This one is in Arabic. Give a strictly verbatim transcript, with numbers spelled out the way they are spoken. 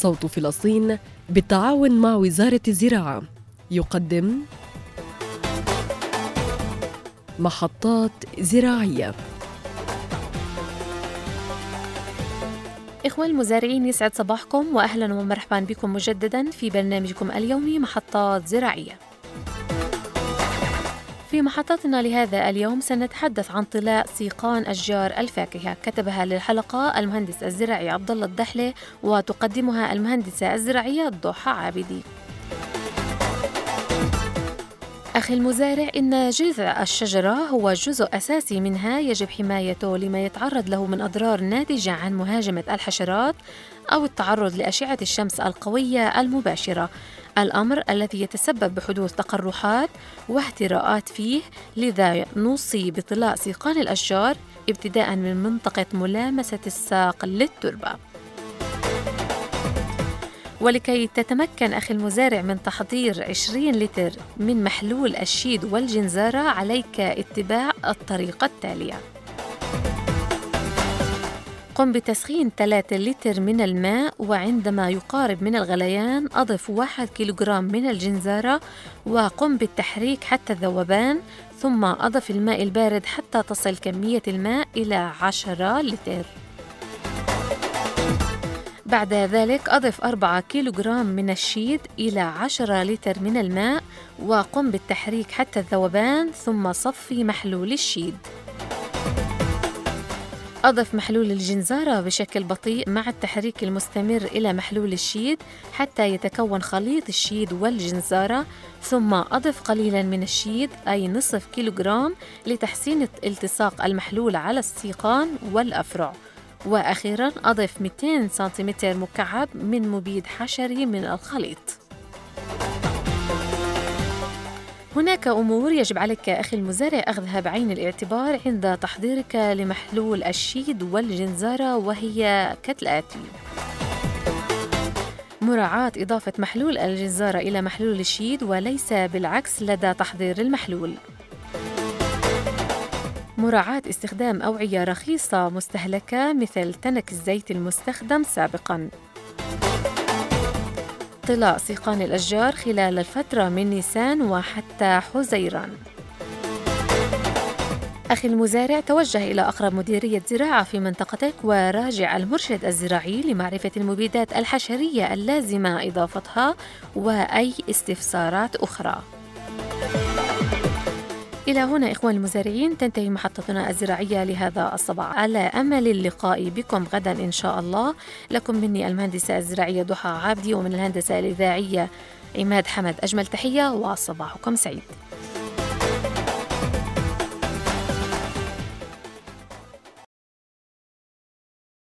صوت فلسطين بالتعاون مع وزارة الزراعة يقدم محطات زراعية. إخوة المزارعين، يسعد صباحكم وأهلا ومرحبا بكم مجددا في برنامجكم اليومي محطات زراعية. في محطتنا لهذا اليوم سنتحدث عن طلاء سيقان أشجار الفاكهة، كتبها للحلقة المهندس الزراعي عبد الله الدحلة وتقدمها المهندسة الزراعية ضحى عابدي. أخي المزارع، إن جذع الشجرة هو جزء أساسي منها يجب حمايته لما يتعرض له من أضرار ناتجة عن مهاجمة الحشرات أو التعرض لأشعة الشمس القوية المباشرة، الأمر الذي يتسبب بحدوث تقرحات واهتراءات فيه. لذا نوصي بطلاء سيقان الأشجار ابتداء من منطقة ملامسة الساق للتربة. ولكي تتمكن أخي المزارع من تحضير عشرين لتر من محلول الشيد والجنزارة، عليك اتباع الطريقة التالية. قم بتسخين ثلاثة لتر من الماء، وعندما يقارب من الغليان أضف واحد كيلوغرام من الجنزارة وقم بالتحريك حتى الذوبان، ثم أضف الماء البارد حتى تصل كمية الماء إلى عشرة لتر. بعد ذلك أضف أربعة كيلوغرام من الشيد إلى عشرة لتر من الماء وقم بالتحريك حتى الذوبان، ثم صفي محلول الشيد. أضف محلول الجنزارة بشكل بطيء مع التحريك المستمر إلى محلول الشيد حتى يتكون خليط الشيد والجنزارة، ثم أضف قليلاً من الشيد أي نصف كيلوغرام لتحسين التصاق المحلول على السيقان والأفرع. وأخيراً أضف مئتين سنتيمتر مكعب من مبيد حشري من الخليط. هناك أمور يجب عليك أخي المزارع أخذها بعين الاعتبار عند تحضيرك لمحلول الشيد والجنزارة، وهي كالآتي: مراعاة إضافة محلول الجنزارة إلى محلول الشيد وليس بالعكس لدى تحضير المحلول. مراعاة استخدام أوعية رخيصة مستهلكة مثل تنك الزيت المستخدم سابقاً. طلاء سيقان الأشجار خلال الفترة من نيسان وحتى حزيران. أخي المزارع، توجه إلى أقرب مديرية زراعة في منطقتك وراجع المرشد الزراعي لمعرفة المبيدات الحشرية اللازمة إضافتها وأي استفسارات أخرى. إلى هنا إخوان المزارعين تنتهي محطتنا الزراعية لهذا الصباح، على أمل اللقاء بكم غدا إن شاء الله. لكم مني المهندسة الزراعية ضحى عابدي، ومن الهندسة الإذاعية عماد حمد أجمل تحية، وصباحكم سعيد.